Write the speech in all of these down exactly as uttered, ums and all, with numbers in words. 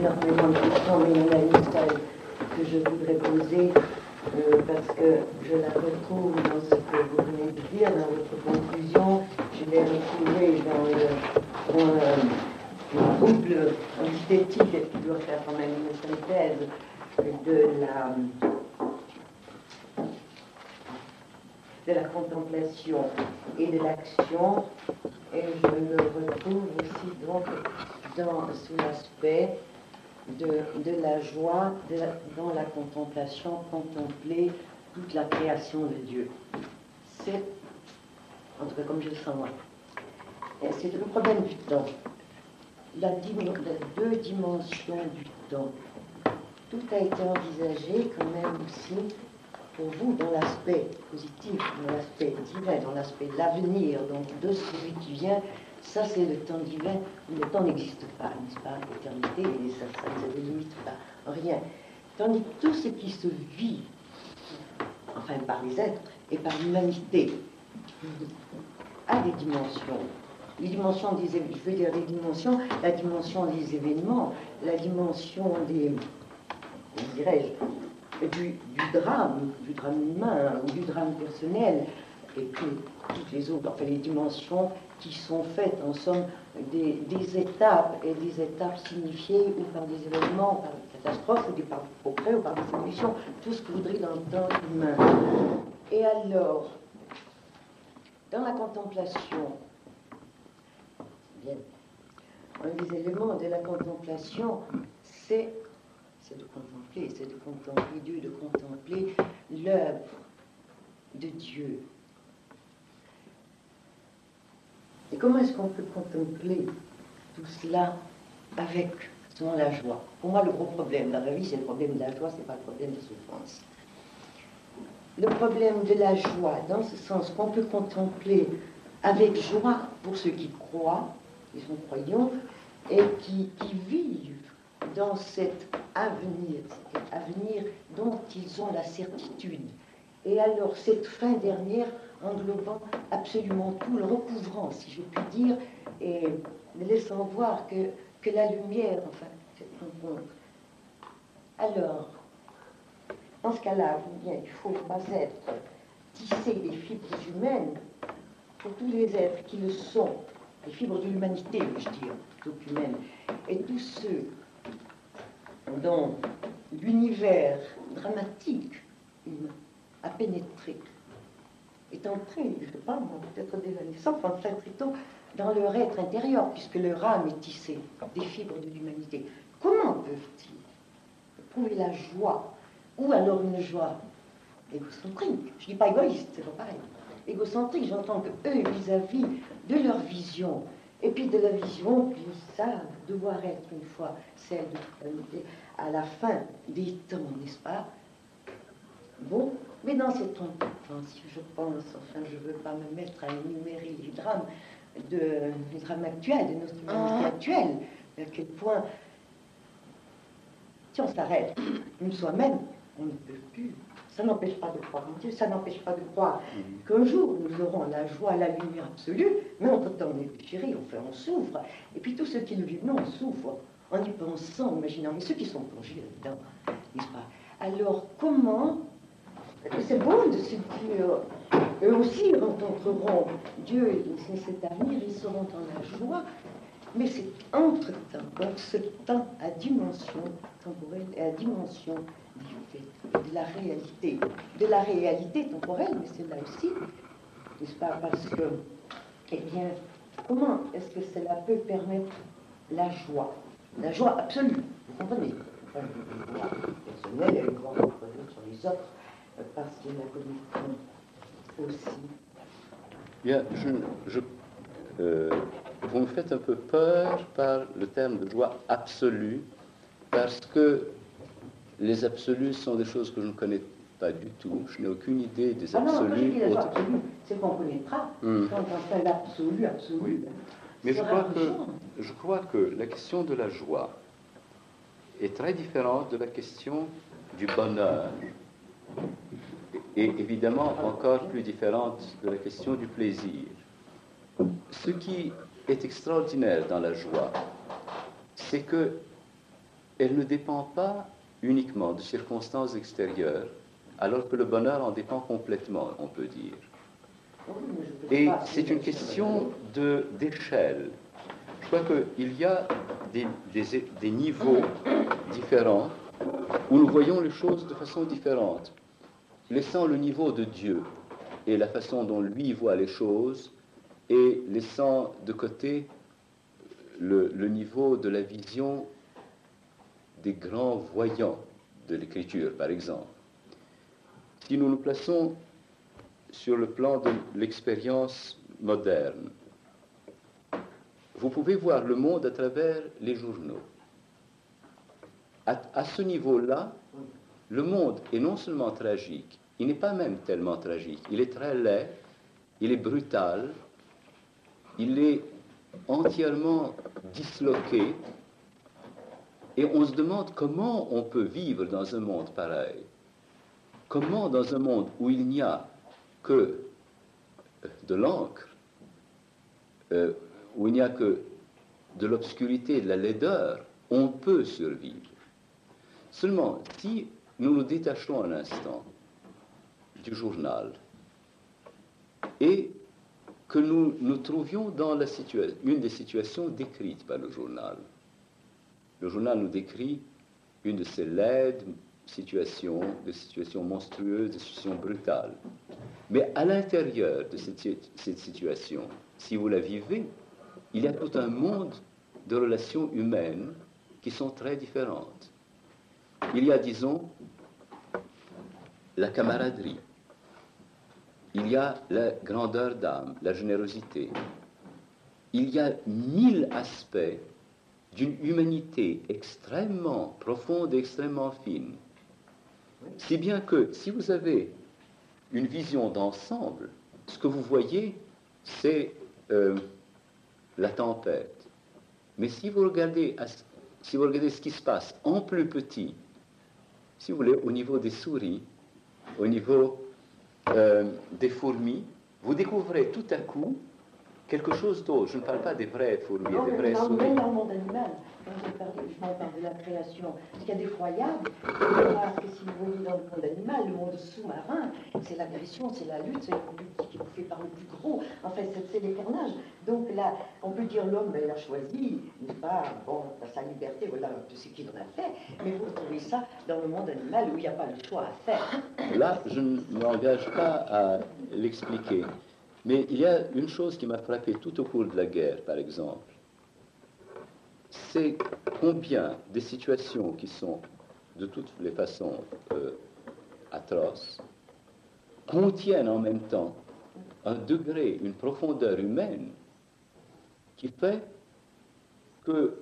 énormément de questions, mais il y en a une seule que je voudrais poser, euh, parce que je la retrouve dans ce que vous venez de dire, dans votre conclusion. Je l'ai retrouvée dans le, dans le, le trouble antithétique qui doit faire quand même une synthèse de la, de la contemplation et de l'action. Et je le retrouve aussi donc dans, sous l'aspect de, de la joie, de la, dans la contemplation, contempler toute la création de Dieu. C'est, en tout cas comme je le sens moi, c'est le problème du temps. La, la deux dimensions du temps. Tout a été envisagé quand même aussi pour vous dans l'aspect positif, dans l'aspect divin, dans l'aspect de l'avenir, donc de celui qui vient. Ça, c'est le temps divin où le temps n'existe pas, n'est-ce pas? L'éternité, et ça, ça ne se limite pas, rien. Tandis que tout ce qui se vit, enfin par les êtres et par l'humanité, a des dimensions. Les dimensions des, je veux dire des dimensions, la dimension des événements, la dimension des, dirais-je, du, du drame, du drame humain ou du drame personnel, et puis toutes les autres, enfin les dimensions qui sont faites en somme des, des étapes, et des étapes signifiées ou par des événements, par des catastrophes, ou des, par des progrès, ou par des évolutions, tout ce que vous voudrez dans le temps humain. Et alors, dans la contemplation, bien, un des éléments de la contemplation, c'est c'est de contempler, c'est de contempler Dieu, de contempler l'œuvre de Dieu. Et comment est-ce qu'on peut contempler tout cela avec, sans la joie? Pour moi, le gros problème dans la vie, c'est le problème de la joie, c'est pas le problème de la souffrance. Le problème de la joie, dans ce sens qu'on peut contempler avec joie pour ceux qui croient, qui sont croyants, et qui, qui vivent dans cet avenir, cet avenir dont ils ont la certitude. Et alors, cette fin dernière, englobant absolument tout, le recouvrant, si je puis dire, et laissant voir que, que la lumière, enfin, cette rencontre. Alors, dans ce cas-là, bien, il ne faut pas être tisser les fibres humaines pour tous les êtres qui le sont, les fibres de l'humanité, je dire, plutôt qu'humaine, et tous ceux dont l'univers dramatique humain a pénétré, est entré, je ne sais pas, peut-être dès la naissance, enfin très tôt, dans leur être intérieur, puisque leur âme est tissée des fibres de l'humanité. Comment peuvent-ils trouver la joie, ou alors une joie égocentrique? Je ne dis pas égoïste, c'est pas pareil. Égocentrique, j'entends que eux, vis-à-vis de leur vision, et puis de la vision qu'ils savent devoir être une fois celle de l'humanité à la fin des temps, n'est-ce pas? Bon, mais dans cette rencontre, si je pense, enfin, je ne veux pas me mettre à énumérer les drames, de, les drames actuels, de notre humanité ah. actuelle, à quel point, si on s'arrête, nous soi-même, on ne peut plus. Ça n'empêche pas de croire en Dieu, ça n'empêche pas de croire mmh. qu'un jour nous aurons la joie, la lumière absolue, mais entre-temps on est déchiré, enfin on souffre. Et puis tous ceux qui le vivent, non, on souffre, en y pensant, en imaginant, mais ceux qui sont plongés là-dedans, n'est-ce pas? Alors comment, c'est bon de se dire, eux aussi rencontreront Dieu et cet avenir, ils seront dans la joie, mais c'est entre-temps, donc ce temps à dimension temporelle et à dimension de la réalité, de la réalité temporelle, mais c'est là aussi, n'est-ce pas, parce que, eh bien, comment est-ce que cela peut permettre la joie, la joie absolue, vous comprenez? Enfin, une joie personnelle, elle va reproduire sur les autres, parce qu'il la connaît aussi. Bien, je, je, euh, vous me faites un peu peur par le terme de joie absolue, parce que les absolus sont des choses que je ne connais pas du tout. Je n'ai aucune idée des absolus. Ah non, absolu, c'est qu'on connaîtra. Hum. Quand on fait l'absolu, absolu. Oui. Mais je crois, que, je crois que la question de la joie est très différente de la question du bonheur. Et évidemment encore plus différente de la question du plaisir. Ce qui est extraordinaire dans la joie, c'est que elle ne dépend pas uniquement de circonstances extérieures, alors que le bonheur en dépend complètement, on peut dire. Et c'est une question de, d'échelle. Je crois qu'il y a des, des, des niveaux différents où nous voyons les choses de façon différente. Laissant le niveau de Dieu et la façon dont lui voit les choses, et laissant de côté le, le niveau de la vision des grands voyants de l'écriture, par exemple. Si nous nous plaçons sur le plan de l'expérience moderne, vous pouvez voir le monde à travers les journaux. À, à ce niveau-là, le monde est non seulement tragique, il n'est pas même tellement tragique, il est très laid, il est brutal, il est entièrement disloqué, et on se demande comment on peut vivre dans un monde pareil. Comment dans un monde où il n'y a que de l'encre, euh, où il n'y a que de l'obscurité, de la laideur, on peut survivre. Seulement, si nous nous détachons un instant du journal et que nous nous trouvions dans la situa- une des situations décrites par le journal. Le journal nous décrit une de ces laides situations, des situations monstrueuses, des situations brutales. Mais à l'intérieur de cette, cette situation, si vous la vivez, il y a tout un monde de relations humaines qui sont très différentes. Il y a, disons, la camaraderie. Il y a la grandeur d'âme, la générosité. Il y a mille aspects d'une humanité extrêmement profonde et extrêmement fine. Si bien que, si vous avez une vision d'ensemble, ce que vous voyez, c'est euh, la tempête. Mais si vous regardez, si vous regardez ce qui se passe en plus petit, si vous voulez, au niveau des souris, au niveau euh, des fourmis, vous découvrez tout à coup quelque chose d'autre. Je ne parle pas des vraies fourmis, non, des vraies non, souris. Même dans le monde animal, quand je parle, je m'en parle de la création, ce qu'il y a d'effroyable, parce que si vous voyez dans le monde animal, le monde sous-marin, c'est l'agression, c'est la lutte, c'est le plus qui est fait par le plus gros. En fait, c'est, c'est l'éternage. Donc là, on peut dire l'homme, ben, il a choisi, n'est-ce pas, bon, à sa liberté, voilà tout ce qu'il en a fait, mais vous trouvez ça dans le monde animal où il n'y a pas le choix à faire. Là, je ne m'engage pas à l'expliquer. Mais il y a une chose qui m'a frappé tout au cours de la guerre, par exemple. C'est combien des situations qui sont de toutes les façons euh, atroces contiennent en même temps un degré, une profondeur humaine qui fait que,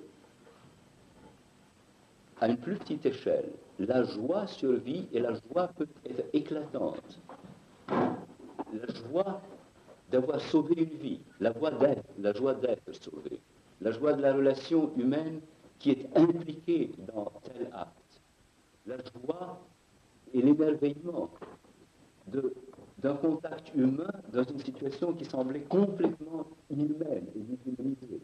à une plus petite échelle, la joie survit et la joie peut être éclatante. La joie d'avoir sauvé une vie, la joie d'être, la joie d'être sauvé, la joie de la relation humaine qui est impliquée dans tel acte, la joie et l'émerveillement de, d'un contact humain dans une situation qui semblait complètement inhumaine et déshumanisée.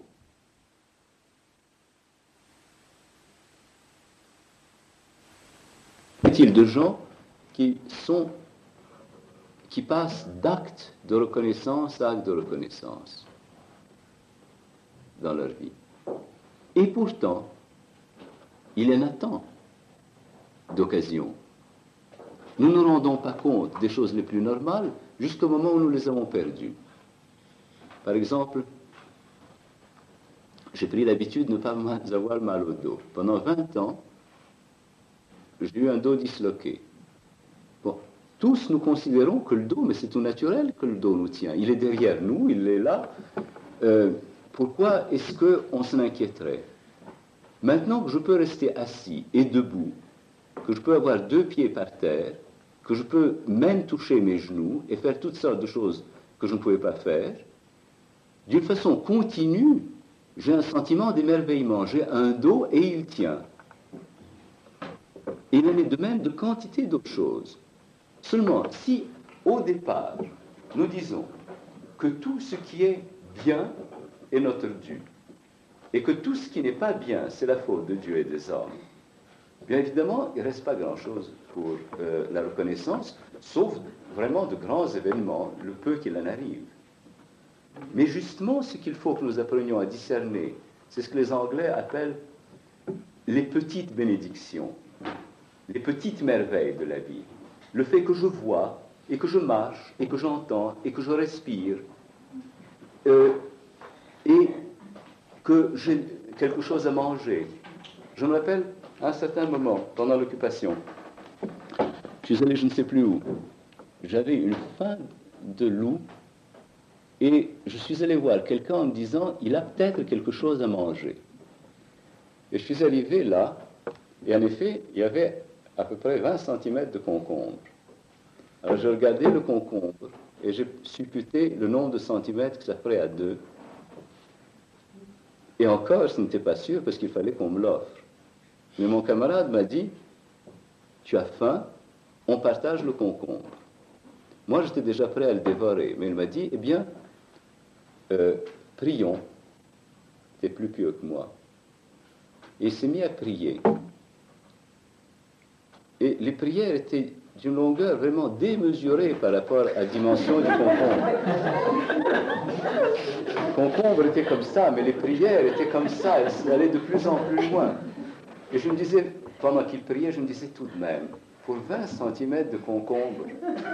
Est-il de gens qui sont qui passent d'acte de reconnaissance à acte de reconnaissance dans leur vie. Et pourtant, il y en a tant d'occasions. Nous ne nous rendons pas compte des choses les plus normales jusqu'au moment où nous les avons perdues. Par exemple, j'ai pris l'habitude de ne pas avoir mal au dos. Pendant vingt ans, j'ai eu un dos disloqué. Bon. Tous nous considérons que le dos, mais c'est tout naturel que le dos nous tient. Il est derrière nous, il est là. Euh, pourquoi est-ce qu'on s'en inquiéterait? Maintenant que je peux rester assis et debout, que je peux avoir deux pieds par terre, que je peux même toucher mes genoux et faire toutes sortes de choses que je ne pouvais pas faire, d'une façon continue, j'ai un sentiment d'émerveillement. J'ai un dos et il tient. Et il en est de même de quantité d'autres choses. Seulement, si au départ, nous disons que tout ce qui est bien est notre dû, et que tout ce qui n'est pas bien, c'est la faute de Dieu et des hommes, bien évidemment, il ne reste pas grand-chose pour euh, la reconnaissance, sauf vraiment de grands événements, le peu qu'il en arrive. Mais justement, ce qu'il faut que nous apprenions à discerner, c'est ce que les Anglais appellent les petites bénédictions, les petites merveilles de la vie. Le fait que je vois, et que je marche, et que j'entends, et que je respire, euh, et que j'ai quelque chose à manger. Je me rappelle, à un certain moment, pendant l'occupation, je suis allé je ne sais plus où, j'avais une faim de loup, et je suis allé voir quelqu'un en me disant, il a peut-être quelque chose à manger. Et je suis arrivé là, et en effet, il y avait à peu près vingt centimètres de concombre. Alors j'ai regardé le concombre, et j'ai supputé le nombre de centimètres que ça ferait à deux. Et encore, ce n'était pas sûr, parce qu'il fallait qu'on me l'offre. Mais mon camarade m'a dit, tu as faim, on partage le concombre. Moi, j'étais déjà prêt à le dévorer, mais il m'a dit, eh bien, euh, prions, tu es plus pieux que moi. Et il s'est mis à prier. Et les prières étaient d'une longueur vraiment démesurée par rapport à la dimension du concombre. Le concombre était comme ça, mais les prières étaient comme ça, elles allaient de plus en plus loin. Et je me disais, pendant qu'il priait, je me disais tout de même, pour vingt centimètres de concombre.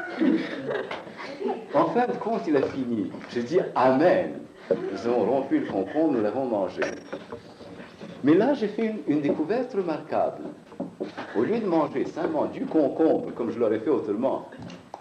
En fin de compte, il a fini. J'ai dit Amen. Nous avons rompu le concombre, nous l'avons mangé. Mais là, j'ai fait une, une découverte remarquable. Au lieu de manger simplement du concombre, comme je l'aurais fait autrement,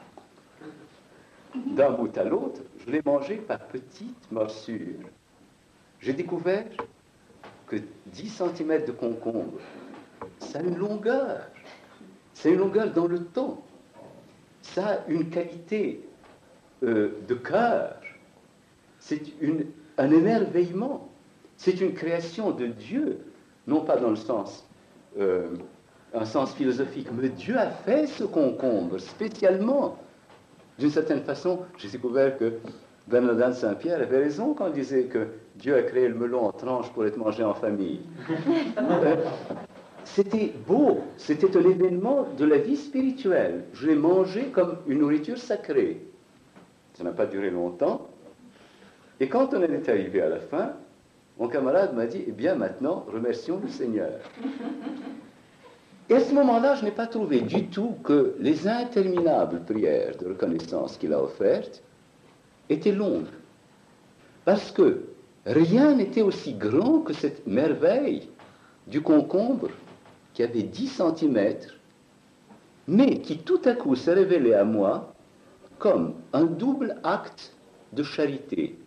d'un bout à l'autre, je l'ai mangé par petites morsures. J'ai découvert que dix centimètres de concombre, ça a une longueur. C'est une longueur dans le temps. Ça a une qualité euh, de cœur. C'est une, un émerveillement. C'est une création de Dieu, non pas dans le sens, euh, un sens philosophique, mais Dieu a fait ce concombre spécialement. D'une certaine façon, j'ai découvert que Bernardin de Saint-Pierre avait raison quand il disait que Dieu a créé le melon en tranches pour être mangé en famille. Euh, c'était beau, c'était un événement de la vie spirituelle. Je l'ai mangé comme une nourriture sacrée. Ça n'a pas duré longtemps. Et quand on est arrivé à la fin, mon camarade m'a dit, eh bien maintenant, remercions le Seigneur. Et à ce moment-là, je n'ai pas trouvé du tout que les interminables prières de reconnaissance qu'il a offertes étaient longues. Parce que rien n'était aussi grand que cette merveille du concombre qui avait dix centimètres, mais qui tout à coup s'est révélé à moi comme un double acte de charité.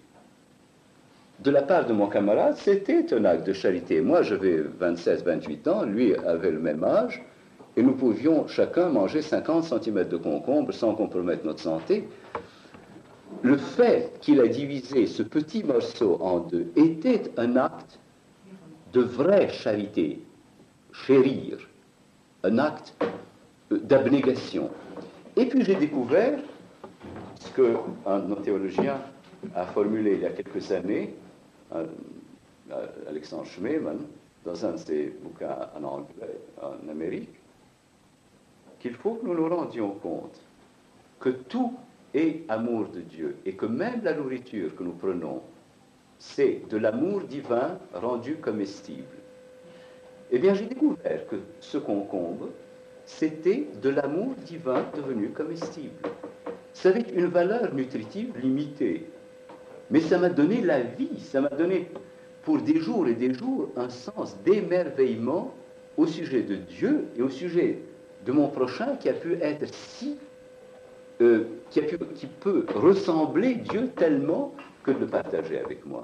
De la part de mon camarade, c'était un acte de charité. Moi, j'avais vingt-sept, vingt-huit ans, lui avait le même âge, et nous pouvions chacun manger cinquante centimètres de concombre sans compromettre notre santé. Le fait qu'il a divisé ce petit morceau en deux était un acte de vraie charité, chérir, un acte d'abnégation. Et puis j'ai découvert ce qu'un de nos théologiens a formulé il y a quelques années, Alexandre Schmemann, dans un de ses bouquins en anglais, en Amérique, qu'il faut que nous nous rendions compte que tout est amour de Dieu et que même la nourriture que nous prenons, c'est de l'amour divin rendu comestible. Eh bien, j'ai découvert que ce concombre, c'était de l'amour divin devenu comestible. Ça avait une valeur nutritive limitée. Mais ça m'a donné la vie, ça m'a donné pour des jours et des jours un sens d'émerveillement au sujet de Dieu et au sujet de mon prochain qui a pu être si, euh, qui, a pu, qui peut ressembler Dieu tellement que de le partager avec moi.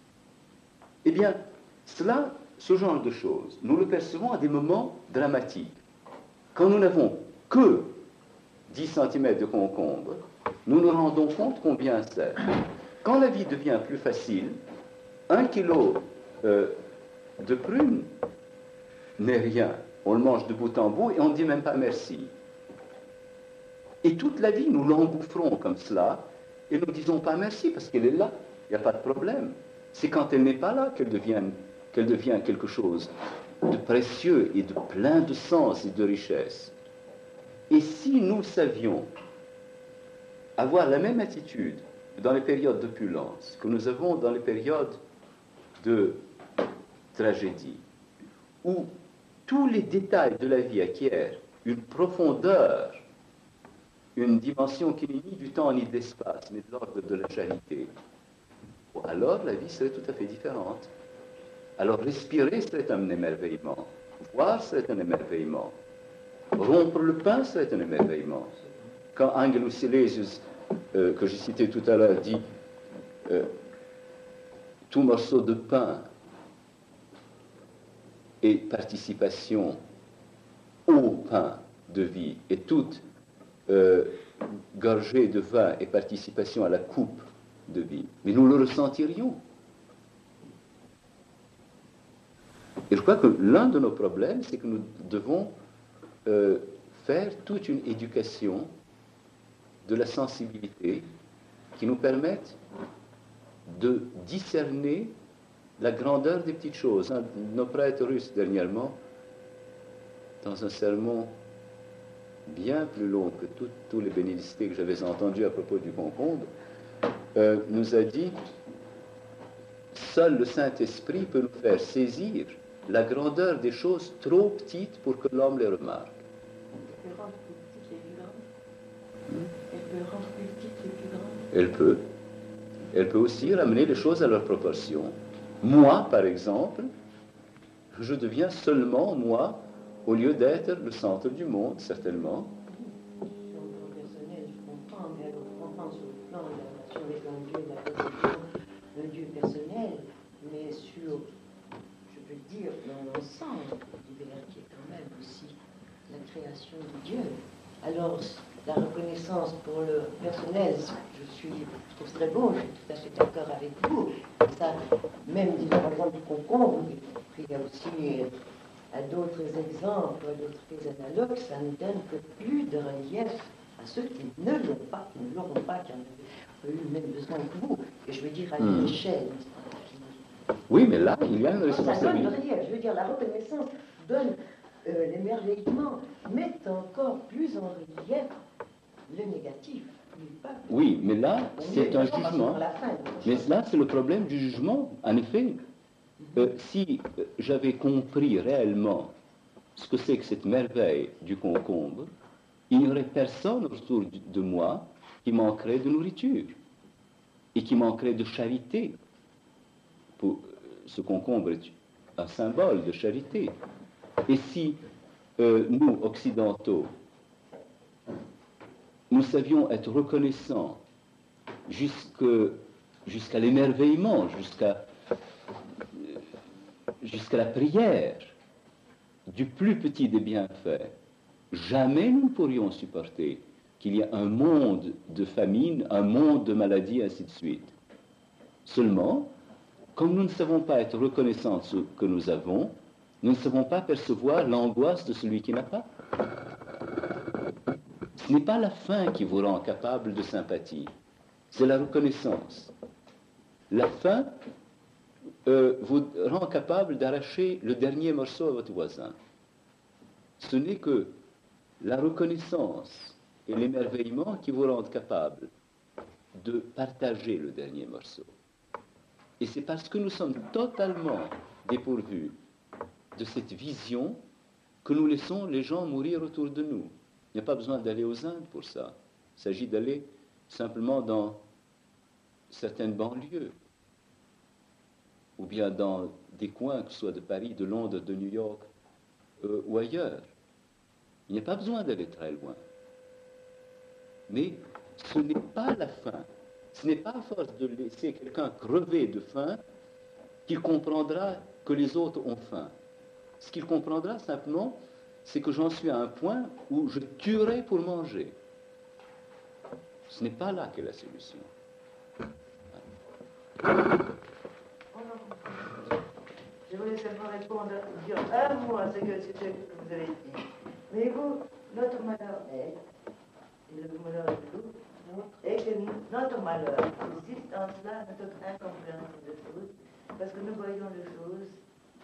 Eh bien, cela, ce genre de choses, nous le percevons à des moments dramatiques. Quand nous n'avons que dix centimètres de concombre, nous nous rendons compte combien c'est. Quand la vie devient plus facile, un kilo euh, de prunes n'est rien. On le mange de bout en bout et on ne dit même pas merci. Et toute la vie, nous l'engouffrons comme cela et nous ne disons pas merci parce qu'elle est là. Il n'y a pas de problème. C'est quand elle n'est pas là qu'elle devient qu'elle devient quelque chose de précieux et de plein de sens et de richesse. Et si nous savions avoir la même attitude dans les périodes d'opulence que nous avons dans les périodes de tragédie, où tous les détails de la vie acquièrent une profondeur, une dimension qui n'est ni du temps ni de l'espace, mais de l'ordre de la charité, alors la vie serait tout à fait différente. Alors respirer serait un émerveillement, voir serait un émerveillement, rompre le pain serait un émerveillement. Quand Angelus Silesius, euh, que j'ai cité tout à l'heure, dit euh, tout morceau de pain est participation au pain de vie, et toute euh, gorgée de vin est participation à la coupe de vie. Mais nous le ressentirions. Et je crois que l'un de nos problèmes, c'est que nous devons euh, faire toute une éducation de la sensibilité qui nous permette de discerner la grandeur des petites choses. Un de nos prêtres russes, dernièrement, dans un sermon bien plus long que tout, tous les bénédictés que j'avais entendus à propos du concombre, euh, nous a dit « Seul le Saint-Esprit peut nous faire saisir la grandeur des choses trop petites pour que l'homme les remarque. » Elle peut rendre plus petites les plus grandes. Hmm? Elle peut rendre plus petites les plus grandes. Elle peut. Elle peut aussi ramener les choses à leur proportion. Moi, par exemple, je deviens seulement moi, au lieu d'être le centre du monde, certainement. Sur le plan personnel, je comprends, mais alors je comprends sur le plan de la relation avec un Dieu, de la conception d'un Dieu personnel, mais sur, je peux dire, dans l'ensemble du Verre qui est quand même aussi la création de Dieu. Alors, la reconnaissance pour le personnel, je suis, je trouve très beau, je suis tout à fait d'accord avec vous. Ça, même, disons, par exemple, du concombre, il y a aussi à d'autres exemples, à d'autres faits analogues, ça ne donne que plus de relief à ceux qui ne l'ont pas, qui ne l'auront pas, qui en ont eu le même besoin que vous. Et je veux dire, à une échelle. Oui, mais là, il y a une responsabilité. Ça donne le relief, je veux dire, la reconnaissance donne euh, l'émerveillement, met encore plus en relief le négatif. Oui, mais là, c'est un jugement. Mais là, c'est le problème du jugement. En effet, euh, si j'avais compris réellement ce que c'est que cette merveille du concombre, il n'y aurait personne autour de moi qui manquerait de nourriture et qui manquerait de charité. Pour, ce concombre est un symbole de charité. Et si euh, nous, occidentaux, nous savions être reconnaissants jusqu'à l'émerveillement, jusqu'à jusqu'à la prière du plus petit des bienfaits, jamais nous ne pourrions supporter qu'il y ait un monde de famine, un monde de maladie, ainsi de suite. Seulement, comme nous ne savons pas être reconnaissants de ce que nous avons, nous ne savons pas percevoir l'angoisse de celui qui n'a pas. Ce n'est pas la faim qui vous rend capable de sympathie, c'est la reconnaissance. La faim euh, vous rend capable d'arracher le dernier morceau à votre voisin. Ce n'est que la reconnaissance et l'émerveillement qui vous rendent capable de partager le dernier morceau. Et c'est parce que nous sommes totalement dépourvus de cette vision que nous laissons les gens mourir autour de nous. Il n'y a pas besoin d'aller aux Indes pour ça. Il s'agit d'aller simplement dans certaines banlieues, ou bien dans des coins, que ce soit de Paris, de Londres, de New York, euh, ou ailleurs. Il n'y a pas besoin d'aller très loin. Mais ce n'est pas la faim. Ce n'est pas à force de laisser quelqu'un crever de faim qu'il comprendra que les autres ont faim. Ce qu'il comprendra simplement, c'est que j'en suis à un point où je tuerai pour manger. Ce n'est pas là qu'est la solution. Je voulais seulement répondre, dire un mot à ce que, ce que vous avez dit. Mais vous, notre malheur est, et le malheur de nous, et que notre malheur consiste en cela, notre incompréhension de choses, parce que nous voyons les choses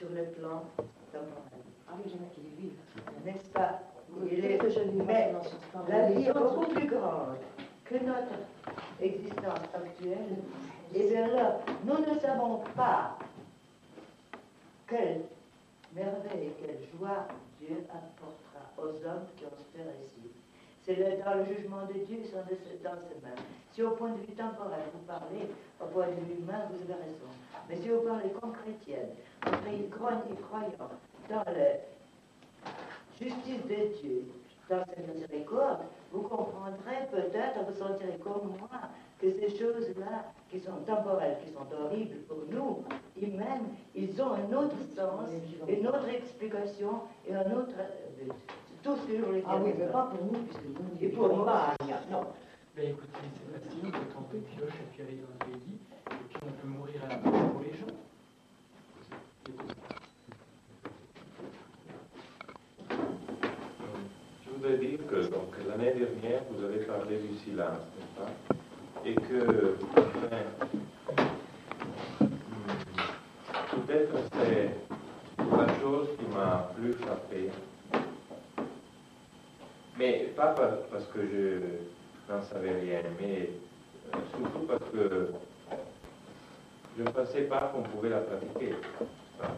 sur le plan temporel. Ah oui, j'aime qu'il vive. N'est-ce pas? Il est, est, que je lis mais dans ce temps. la vie est beaucoup plus grande que notre existence actuelle. Et bien là, nous ne savons pas quelle merveille, quelle joie Dieu apportera aux hommes qui ont ce récit. C'est le- dans le jugement de Dieu, ils sont de ce- dans ses mains. Si au point de vue temporel, vous parlez, au point de vue humain, vous avez raison. Mais si vous parlez comme chrétienne, vous croyez- croyant dans la justice de Dieu, dans sa miséricorde, vous comprendrez peut-être, vous sentirez comme moi, que ces choses-là, qui sont temporelles, qui sont horribles pour nous, humaines, ils ont un autre sens, une autre explication et un autre but. C'est tout ce que je voulais dire. Ah oui, mais pas pour nous, puisque nous, Et pour moi, non. Ben écoutez, c'est facile de tremper pioche et puis aller dans le pays, et puis on peut mourir à la place pour les gens. C'est tout. Je voudrais dire que donc, l'année dernière, vous avez parlé du silence, n'est-ce pas? Et que, enfin, hmm, peut-être c'est la chose qui m'a plus frappé. Mais pas par- parce que je n'en savais rien, mais euh, surtout parce que je ne pensais pas qu'on pouvait la pratiquer, n'est-ce pas?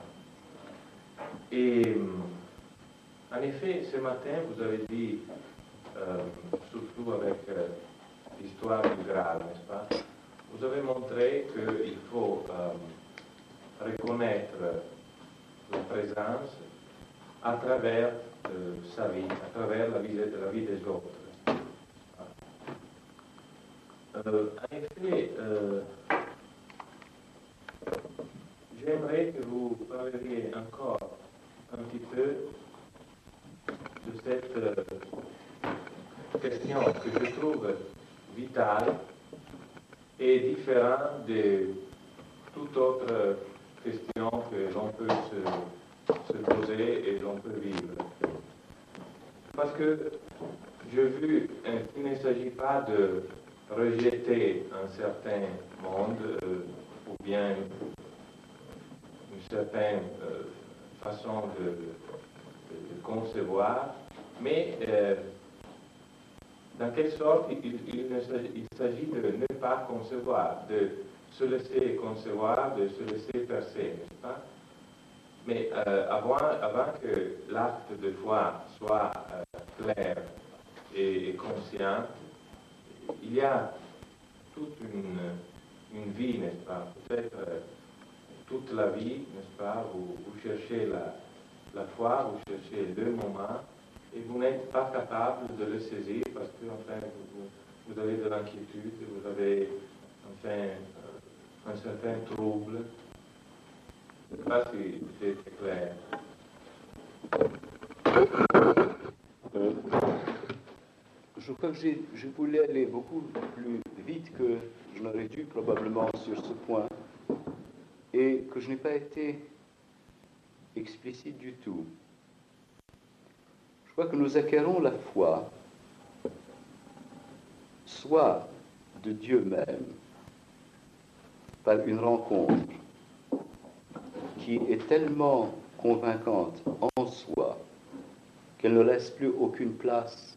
Et en effet, ce matin, vous avez dit, euh, surtout avec euh, l'histoire du Graal, n'est-ce pas? Vous avez montré qu'il faut euh, reconnaître la présence à travers euh, sa vie, à travers la vie, la vie des autres. Euh, en effet, euh, j'aimerais que vous parliez encore un petit peu de cette euh, question que je trouve vitale et différente de toute autre question que l'on peut se, se poser et l'on peut vivre. Parce que j'ai vu euh, qu'il ne s'agit pas de rejeter un certain monde euh, ou bien une certaine euh, façon de, de, de concevoir, mais euh, dans quelle sorte il, il, ne s'agit, il s'agit de ne pas concevoir, de se laisser concevoir, de se laisser percer, n'est-ce pas? Mais euh, avant, avant que l'acte de foi soit euh, clair et, et conscient, il y a toute une, une vie, n'est-ce pas? Peut-être euh, toute la vie, n'est-ce pas? Vous, vous cherchez la, la foi, vous cherchez le moment, et vous n'êtes pas capable de le saisir parce que, enfin, vous, vous avez de l'inquiétude, vous avez, enfin, euh, un certain trouble. Je ne sais pas si c'est clair. Euh, je crois que j'ai, je voulais aller beaucoup plus vite que je n'aurais dû probablement sur ce point et que je n'ai pas été explicite du tout. Je crois que nous acquérons la foi soit de Dieu même par une rencontre qui est tellement convaincante en soi qu'elle ne laisse plus aucune place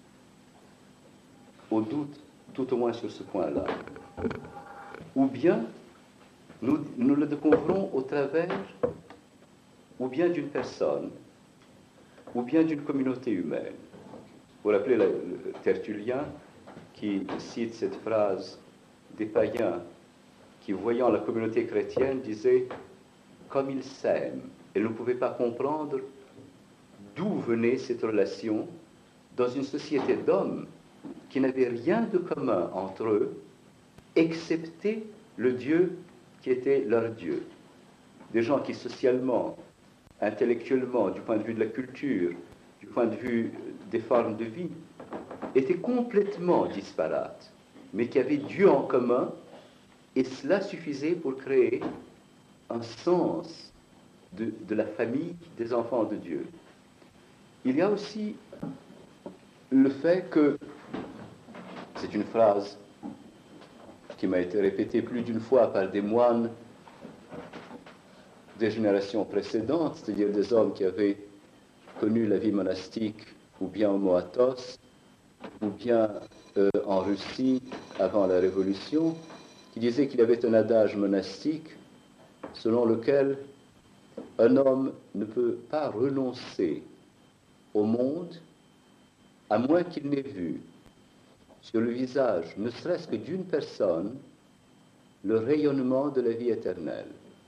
au doute, tout au moins sur ce point-là. Ou bien nous, nous le découvrons au travers ou bien d'une personne, ou bien d'une communauté humaine. Vous vous rappelez le, le Tertullien qui cite cette phrase des païens qui, voyant la communauté chrétienne, disaient « comme ils s'aiment ». Et ne pouvaient pas comprendre d'où venait cette relation dans une société d'hommes qui n'avaient rien de commun entre eux, excepté le Dieu qui était leur Dieu. Des gens qui socialement, intellectuellement, du point de vue de la culture, du point de vue des formes de vie, étaient complètement disparates, mais qui avaient Dieu en commun, et cela suffisait pour créer un sens de, de la famille des enfants de Dieu. Il y a aussi le fait que, c'est une phrase qui m'a été répétée plus d'une fois par des moines des générations précédentes, c'est-à-dire des hommes qui avaient connu la vie monastique ou bien au Mont Athos, ou bien euh, en Russie avant la Révolution, qui disaient qu'il y avait un adage monastique selon lequel un homme ne peut pas renoncer au monde à moins qu'il n'ait vu sur le visage, ne serait-ce que d'une personne, le rayonnement de la vie éternelle.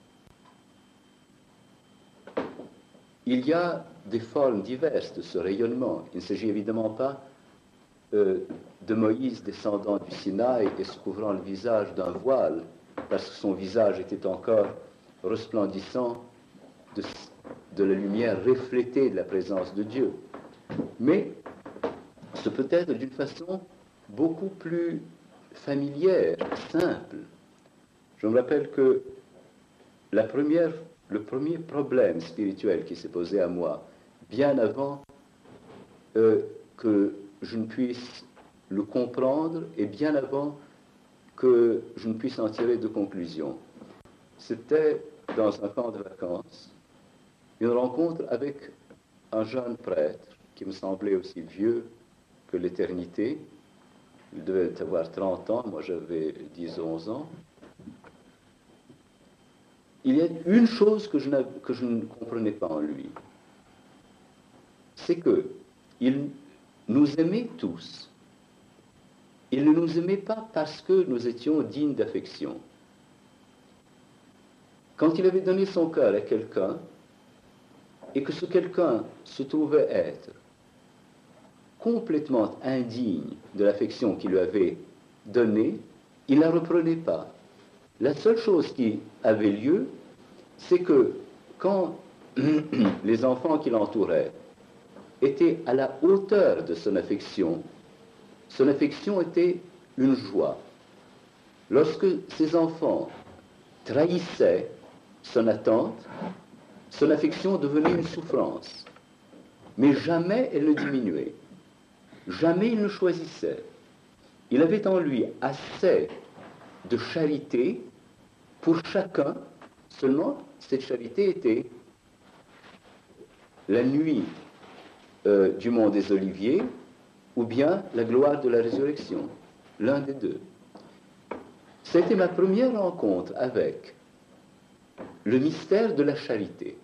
Il y a des formes diverses de ce rayonnement. Il ne s'agit évidemment pas euh, de Moïse descendant du Sinaï et se couvrant le visage d'un voile, parce que son visage était encore resplendissant de, de la lumière reflétée de la présence de Dieu. Mais ce peut être d'une façon beaucoup plus familière, simple. Je me rappelle que la première, le premier problème spirituel qui s'est posé à moi, bien avant euh, que je ne puisse le comprendre et bien avant que je ne puisse en tirer de conclusion, c'était dans un camp de vacances, une rencontre avec un jeune prêtre qui me semblait aussi vieux que l'éternité. Il devait avoir trente ans, moi j'avais dix ou onze ans. Il y a une chose que je, que je ne comprenais pas en lui, c'est qu'il nous aimait tous. Il ne nous aimait pas parce que nous étions dignes d'affection. Quand il avait donné son cœur à quelqu'un, et que ce quelqu'un se trouvait être complètement indigne de l'affection qu'il lui avait donnée, il ne la reprenait pas. La seule chose qui avait lieu, c'est que quand les enfants qui l'entouraient étaient à la hauteur de son affection, son affection était une joie. Lorsque ses enfants trahissaient son attente, son affection devenait une souffrance. Mais jamais elle ne diminuait. Jamais il ne choisissait. Il avait en lui assez de charité pour chacun, seulement cette charité était la nuit euh, du mont des Oliviers ou bien la gloire de la résurrection, l'un des deux. C'était ma première rencontre avec le mystère de la charité.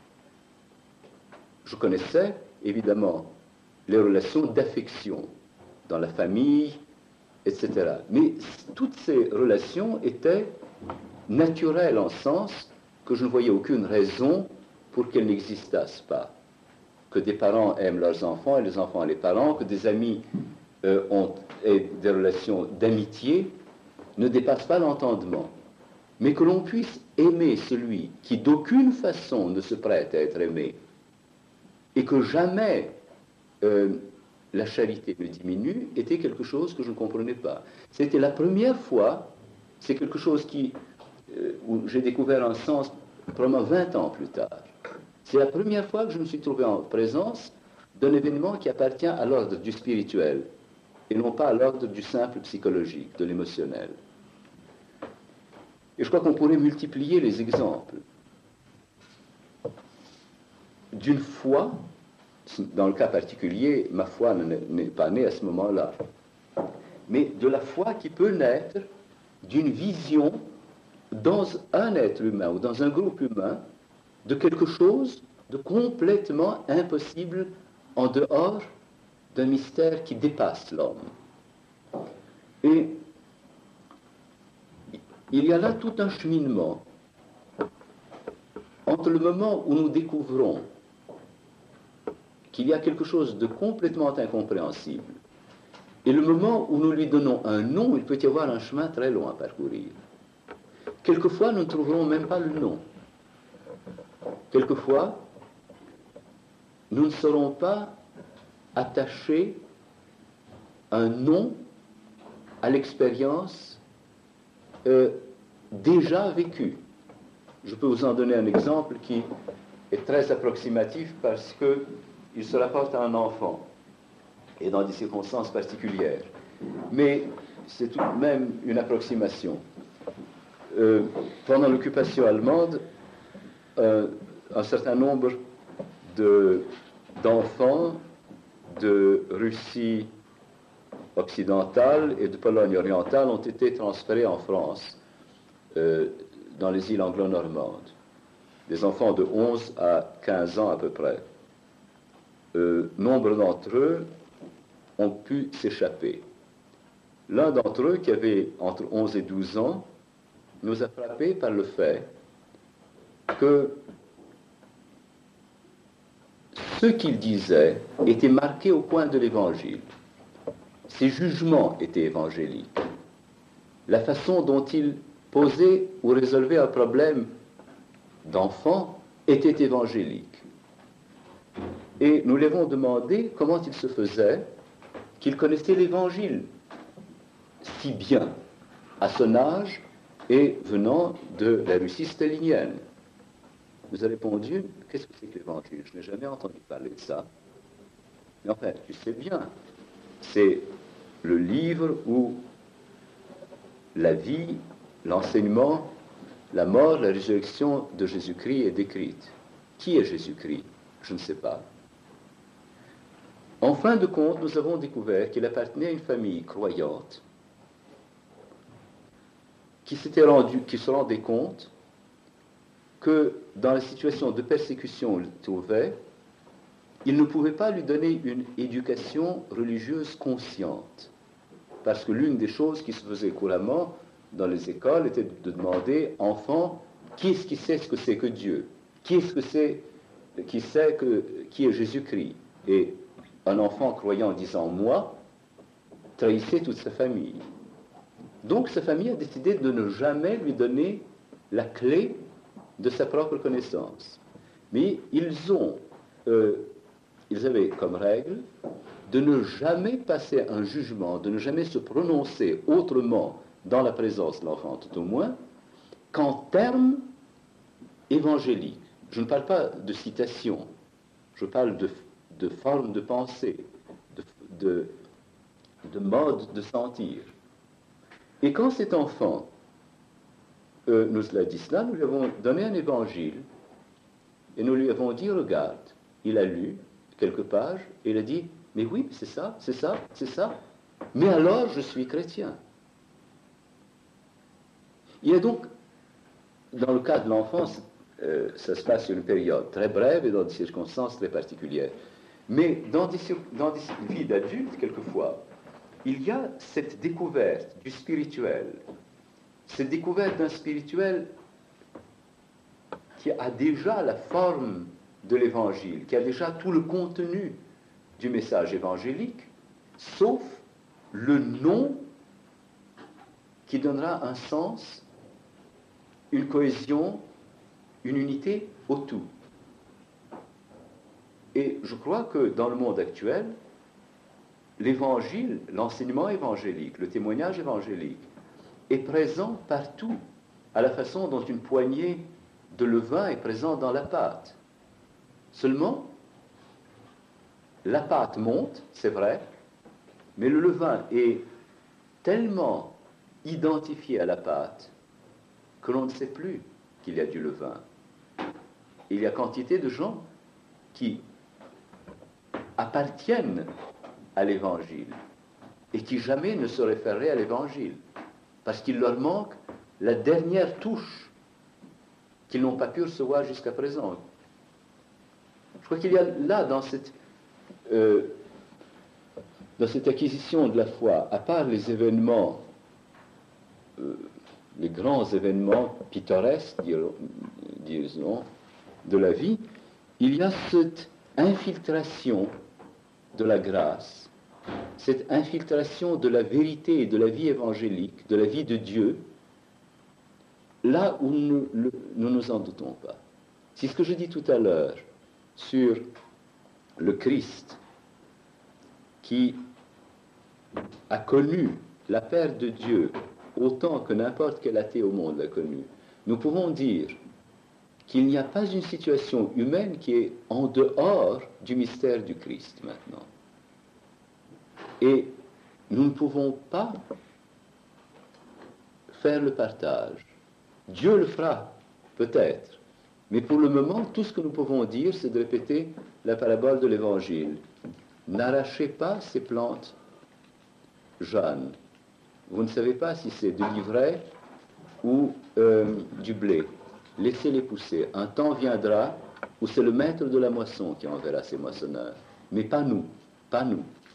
Je connaissais évidemment les relations d'affection dans la famille, et cetera. Mais toutes ces relations étaient naturelles en sens que je ne voyais aucune raison pour qu'elles n'existassent pas. Que des parents aiment leurs enfants et les enfants les parents, que des amis euh, ont et des relations d'amitié ne dépassent pas l'entendement. Mais que l'on puisse aimer celui qui d'aucune façon ne se prête à être aimé et que jamais euh, la charité ne diminue, était quelque chose que je ne comprenais pas. C'était la première fois, c'est quelque chose qui, euh, où j'ai découvert un sens probablement vingt ans plus tard. C'est la première fois que je me suis trouvé en présence d'un événement qui appartient à l'ordre du spirituel et non pas à l'ordre du simple psychologique, de l'émotionnel. Et je crois qu'on pourrait multiplier les exemples d'une foi. Dans le cas particulier, ma foi n'est pas née à ce moment-là, mais de la foi qui peut naître d'une vision dans un être humain ou dans un groupe humain de quelque chose de complètement impossible en dehors d'un mystère qui dépasse l'homme. Et il y a là tout un cheminement entre le moment où nous découvrons qu'il y a quelque chose de complètement incompréhensible et le moment où nous lui donnons un nom, il peut y avoir un chemin très long à parcourir. Quelquefois, nous ne trouverons même pas le nom. Quelquefois, nous ne saurons pas attacher un nom à l'expérience euh, déjà vécue. Je peux vous en donner un exemple qui est très approximatif parce que il se rapporte à un enfant et dans des circonstances particulières. Mais c'est tout de même une approximation. Euh, pendant l'occupation allemande, un, un certain nombre de, d'enfants de Russie occidentale et de Pologne orientale ont été transférés en France, euh, dans les îles anglo-normandes. Des enfants de onze à quinze ans à peu près. Euh, nombre d'entre eux ont pu s'échapper. L'un d'entre eux, qui avait entre onze et douze ans, nous a frappé par le fait que ce qu'il disait était marqué au coin de l'Évangile. Ses jugements étaient évangéliques. La façon dont il posait ou résolvait un problème d'enfant était évangélique. Et nous lui avons demandé comment il se faisait qu'il connaissait l'Évangile si bien à son âge et venant de la Russie stalinienne. Il nous a répondu, qu'est-ce que c'est que l'Évangile? Je n'ai jamais entendu parler de ça. Mais enfin, tu sais bien, c'est le livre où la vie, l'enseignement, la mort, la résurrection de Jésus-Christ est décrite. Qui est Jésus-Christ? Je ne sais pas. En fin de compte, nous avons découvert qu'il appartenait à une famille croyante qui s'était rendu, qui se rendait compte que dans la situation de persécution où il se trouvait, il ne pouvait pas lui donner une éducation religieuse consciente. Parce que l'une des choses qui se faisait couramment dans les écoles était de demander, enfant, qui est-ce qui sait ce que c'est que Dieu? Qui est-ce que c'est qui sait que, qui est Jésus-Christ? Et un enfant croyant disant moi, trahissait toute sa famille. Donc sa famille a décidé de ne jamais lui donner la clé de sa propre connaissance. Mais ils ont, euh, ils avaient comme règle de ne jamais passer un jugement, de ne jamais se prononcer autrement dans la présence de l'enfant, tout au moins, qu'en termes évangéliques. Je ne parle pas de citation, je parle de, de forme de pensée, de, de, de mode de sentir. Et quand cet enfant euh, nous l'a dit cela, nous lui avons donné un évangile et nous lui avons dit, regarde, il a lu quelques pages et il a dit, mais oui, c'est ça, c'est ça, c'est ça, mais alors je suis chrétien. Il y a donc, dans le cas de l'enfance, euh, ça se passe sur une période très brève et dans des circonstances très particulières. Mais dans des, dans des vies d'adultes, quelquefois, il y a cette découverte du spirituel, cette découverte d'un spirituel qui a déjà la forme de l'évangile, qui a déjà tout le contenu du message évangélique, sauf le nom qui donnera un sens, une cohésion, une unité au tout. Et je crois que dans le monde actuel, l'évangile, l'enseignement évangélique, le témoignage évangélique est présent partout, à la façon dont une poignée de levain est présente dans la pâte. Seulement, la pâte monte, c'est vrai, mais le levain est tellement identifié à la pâte que l'on ne sait plus qu'il y a du levain. Il y a quantité de gens qui appartiennent à l'Évangile et qui jamais ne se référeraient à l'Évangile parce qu'il leur manque la dernière touche qu'ils n'ont pas pu recevoir jusqu'à présent. Je crois qu'il y a là, dans cette, euh, dans cette acquisition de la foi, à part les événements, euh, les grands événements pittoresques, disons, de la vie, il y a cette infiltration de la grâce, cette infiltration de la vérité et de la vie évangélique, de la vie de Dieu, là où nous ne nous, nous en doutons pas. C'est ce que je dis tout à l'heure sur le Christ qui a connu la paire de Dieu autant que n'importe quel athée au monde l'a connu. Nous pouvons dire qu'il n'y a pas une situation humaine qui est en dehors du mystère du Christ maintenant. Et nous ne pouvons pas faire le partage. Dieu le fera, peut-être, Mais pour le moment, tout ce que nous pouvons dire, c'est de répéter la parabole de l'Évangile. N'arrachez pas ces plantes jeunes. Vous ne savez pas si c'est de l'ivraie ou euh, du blé. Laissez-les pousser. Un temps viendra où c'est le maître de la moisson qui enverra ses moissonneurs. Mais pas nous, pas nous.